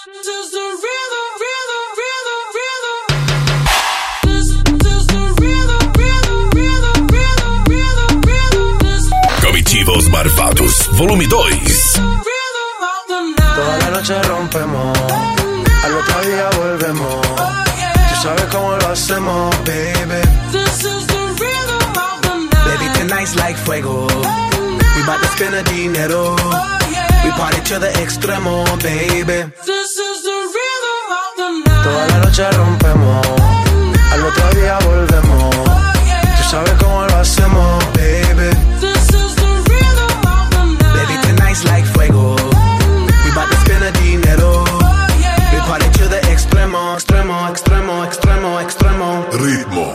is the rhythm, rhythm, rhythm, rhythm. This is the rhythm, rhythm, rhythm, rhythm, rhythm, rhythm. Comitivos Marvados, volume 2. Toda la noche rompemos, al otro día volvemos. Tú sabes cómo lo hacemos, baby. This is the rhythm of the night. Baby, tonight's like fuego. We bout to spend the dinero. We party to the extremo, baby. This is the rhythm of the night. Toda la noche rompemos, al otro día volvemos. Tú sabes cómo lo hacemos, baby. This is the rhythm of the night. Baby, tonight's like fuego. We bout to spend the dinero. We party to the extremo, extremo, extremo, extremo, extremo. Ritmo.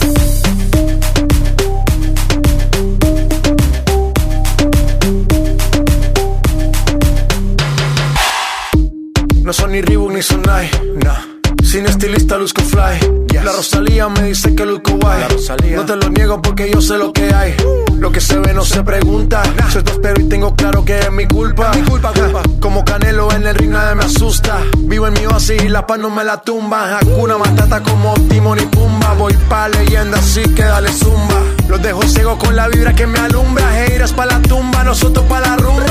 No son ni Reebok ni Sonai, nah. Sin estilista luzco fly, yes. La Rosalía me dice que luzco guay. No te lo niego porque yo sé lo que hay. Lo que se ve no se pregunta, nah. Soy tu espero y tengo claro que es mi culpa, culpa. Como Canelo en el ring nadie me asusta. Vivo en mi oasis y la paz no me la tumba. Hakuna Matata como Timon y Pumba. Voy pa' leyenda así que dale zumba. Los dejo ciego con la vibra que me alumbra. Heiras pa' la tumba, nosotros pa' la rumba.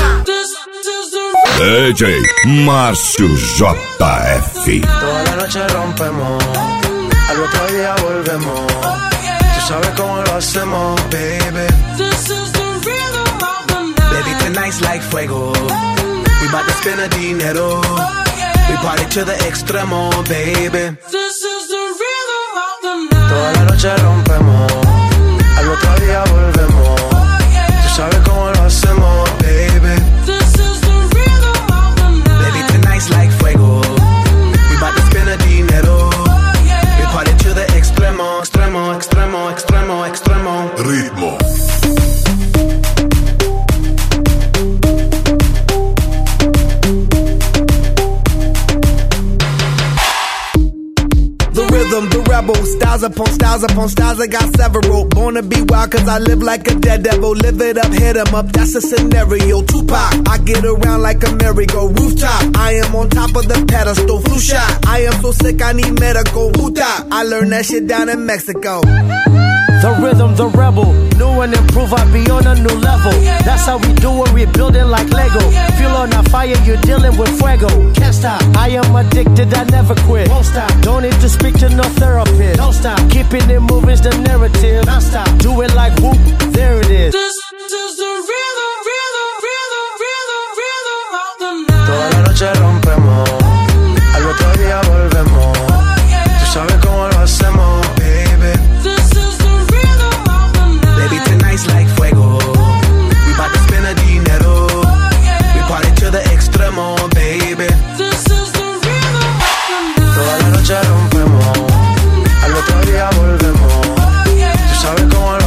DJ Márcio JF. Toda la noche rompemos, al otro día volvemos. Tú sabes cómo lo hacemos, baby. This is the rhythm of the night. Baby, tonight's like fuego. We bout to spend the dinero. We party to the extremo, baby. This is the rhythm of the night. Toda la noche rompemos, al otro día volvemos. Tú sabes cómo lo hacemos, baby. This is the rhythm of the night. Baby, tonight's like fuego. We bout to spend the dinero. We party to the extremo, extremo, extremo, extremo, extremo. Ritmo. The rebel, styles upon styles upon styles, I got several. Born to be wild cause I live like a dead devil. Live it up, hit 'em up, that's a scenario. Tupac, I get around like a merry-go. Rooftop, I am on top of the pedestal. Flu shot, I am so sick I need medical. Puta, I learned that shit down in Mexico. The rhythm, the rebel, new and improve, I be on a new level. That's how we do it, we building like Lego. Feel on a fire, you're dealing with fuego. Can't stop, I am addicted, I never quit. Won't stop, don't need to speak to no therapist. Don't stop, keeping it moving's the narrative. Don't stop, do it like whoop, there it is. This is the rhythm, rhythm, rhythm, rhythm, rhythm of the night. Toda la noche rompemos, al otro día volvemos. Tú sabes cómo lo hacemos, baby. This is the rhythm of the night. Baby, tonight's like fuego. We bout to spend the dinero. We party to the extremo, baby. This is the rhythm of the night. Toda la noche rompemos, al otro día volvemos. Tú sabes cómo